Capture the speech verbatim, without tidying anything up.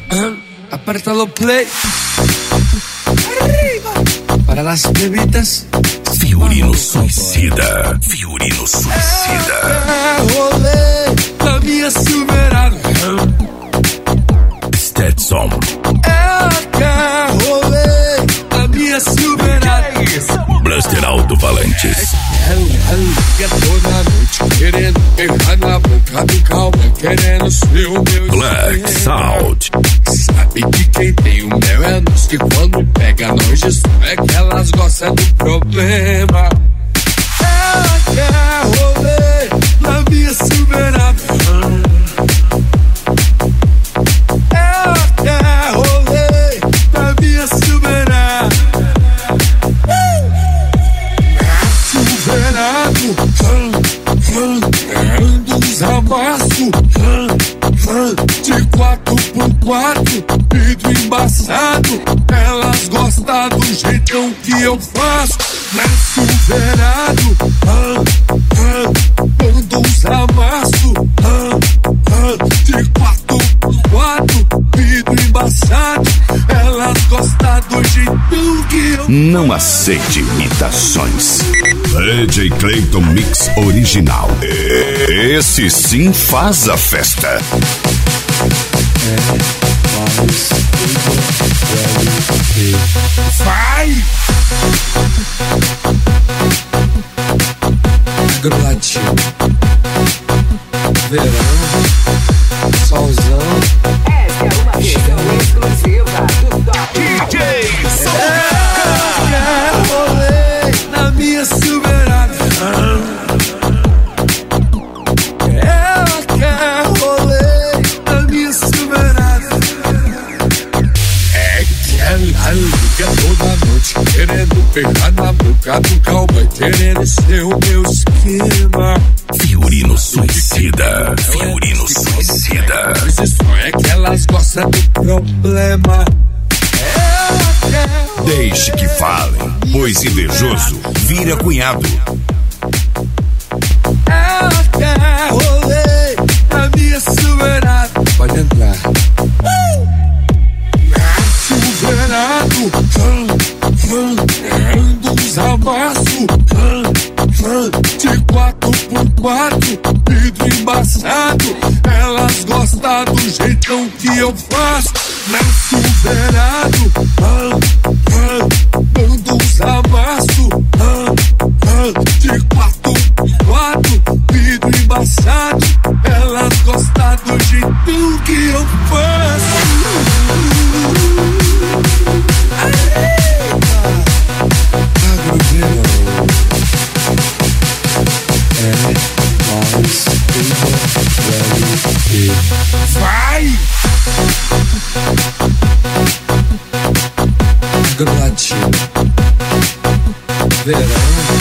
Apértalo play. Arriba. Para las bebidas. Fiorino Suicida. Fiorino Suicida. É rolê na minha Silverado. Stetson. Ela quer rolê na minha Silverado. Blaster Alto Valantes. Ela toda noite querendo pegar na boca do calma, querendo ser o meu Black Sound. Sabe que quem tem o mel é nós, que quando pega nós isso é que elas gostam do problema. Ela quer rolê na minha Silverado. Ela quer rolê na minha Silverado. Silverado, ando uns amassos de quatro por quatro, vidro embaçado. Elas gostam do jeitão que eu faço. Na Silverado, ando uns amassos de quatro por quatro, vidro embaçado. Elas gostam do jeitão que eu faço. Não aceite imitações. D J Clayton Mix Original. Esse sim faz a festa. Vai! Gruladinho. Verão. Solzão. Essa é uma versão exclusiva do Top D J. É rolê na minha Silverado. Ela quer rolê na minha Silverado. É que ela liga toda noite querendo pegar na boca do cowboy, querendo ser o meu esquema. Fiorino Suicida. Fiorino Suicida. Mas isso é que elas gostam do problema. Ela quer Deixe que falem, pois invejoso vira cunhado. Ela quer rolê na minha Silverado. Pode entrar. Silverado, ando uns amassos de quatro por quatro, vidro embaçado. Elas gostam do jeitão que eu faço. Na Silverado, ando uns amassos de quatro por quatro, vidro embaçado. Elas gostam do jeitão que eu faço. Vai! Gruladinho. Verão.